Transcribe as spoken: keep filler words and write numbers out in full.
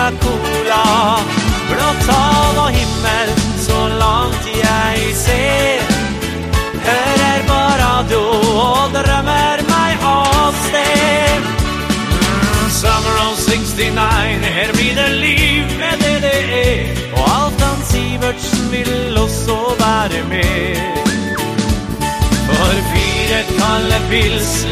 Coca-Cola. Blått hav og himmel, så langt jeg ser. Hører på radio og drømmer meg av sted. Mm, Summer of sixty-nine, her blir det liv med det det er. Og Alftan Sivertsen vil også være med. For fire kalde pils